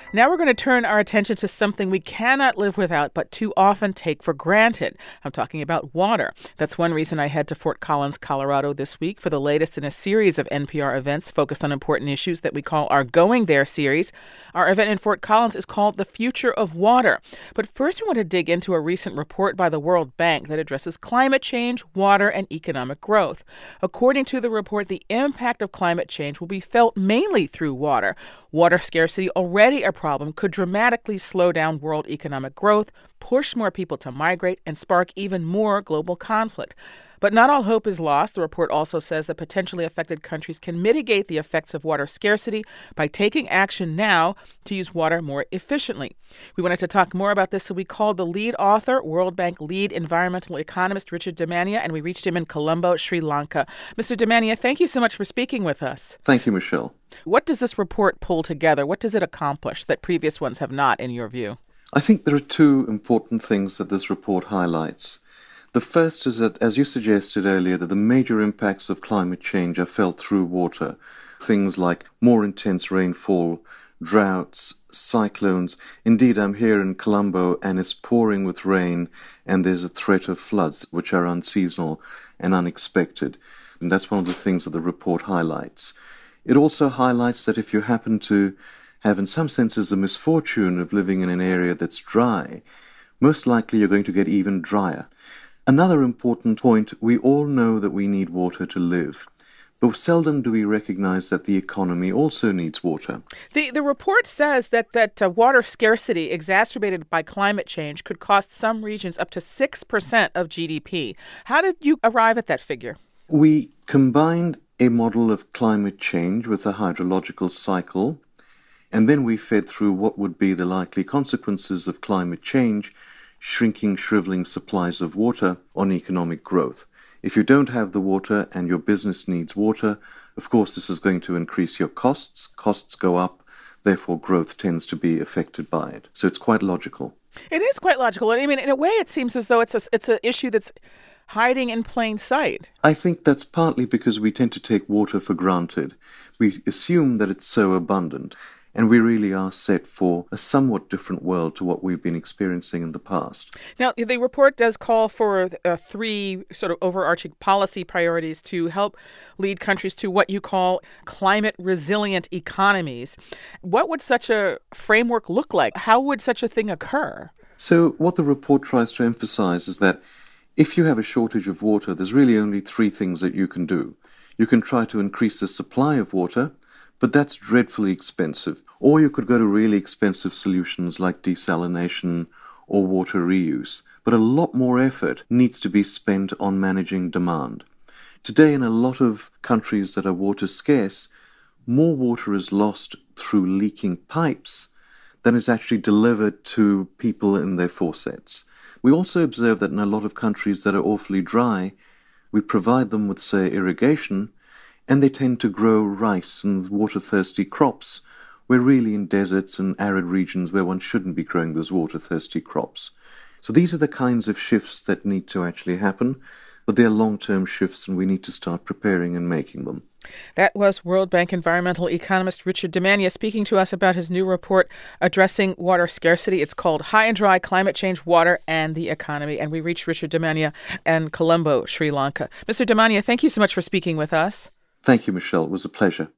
Now we're going to turn our attention to something we cannot live without, but too often take for granted. I'm talking about water. That's one reason I head to Fort Collins, Colorado this week for the latest in a series of NPR events focused on important issues that we call our Going There series. Our event in Fort Collins is called The Future of Water. But first we want to dig into a recent report by the World Bank that addresses climate change, water, and economic growth. According to the report, the impact of climate change will be felt mainly through water. Water scarcity, already a problem, could dramatically slow down world economic growth, push more people to migrate, and spark even more global conflict. But not all hope is lost. The report also says that potentially affected countries can mitigate the effects of water scarcity by taking action now to use water more efficiently. We wanted to talk more about this, so we called the lead author, World Bank lead environmental economist Richard Damania, and we reached him in Colombo, Sri Lanka. Mr. Damania, thank you so much for speaking with us. Thank you, Michelle. What does this report pull together? What does it accomplish that previous ones have not, in your view? I think there are two important things that this report highlights. The first is that, as you suggested earlier, that the major impacts of climate change are felt through water. Things like more intense rainfall, droughts, cyclones. Indeed, I'm here in Colombo and it's pouring with rain and there's a threat of floods, which are unseasonal and unexpected. And that's one of the things that the report highlights. It also highlights that if you happen to have, in some senses, the misfortune of living in an area that's dry, most likely you're going to get even drier. Another important point, we all know that we need water to live, but seldom do we recognize that the economy also needs water. The report says that water scarcity exacerbated by climate change could cost some regions up to 6% of GDP. How did you arrive at that figure? We combined a model of climate change with a hydrological cycle, and then we fed through what would be the likely consequences of climate change, shrinking, shriveling supplies of water on economic growth. If you don't have the water and your business needs water, of course this is going to increase your costs. Costs go up, therefore growth tends to be affected by it. So it's quite logical. It is quite logical. I mean, in a way it seems as though it's an issue that's hiding in plain sight. I think that's partly because we tend to take water for granted. We assume that it's so abundant. And we really are set for a somewhat different world to what we've been experiencing in the past. Now, the report does call for three sort of overarching policy priorities to help lead countries to what you call climate-resilient economies. What would such a framework look like? How would such a thing occur? So what the report tries to emphasize is that if you have a shortage of water, there's really only three things that you can do. You can try to increase the supply of water, but that's dreadfully expensive. Or you could go to really expensive solutions like desalination or water reuse. But a lot more effort needs to be spent on managing demand. Today, in a lot of countries that are water scarce, more water is lost through leaking pipes than is actually delivered to people in their faucets. We also observe that in a lot of countries that are awfully dry, we provide them with, say, irrigation, and they tend to grow rice and water-thirsty crops. We're really in deserts and arid regions where one shouldn't be growing those water-thirsty crops. So these are the kinds of shifts that need to actually happen, but they're long-term shifts and we need to start preparing and making them. That was World Bank environmental economist Richard Damania speaking to us about his new report addressing water scarcity. It's called High and Dry, Climate Change, Water, and the Economy. And we reached Richard Damania in Colombo, Sri Lanka. Mr. Damania, thank you so much for speaking with us. Thank you, Michelle. It was a pleasure.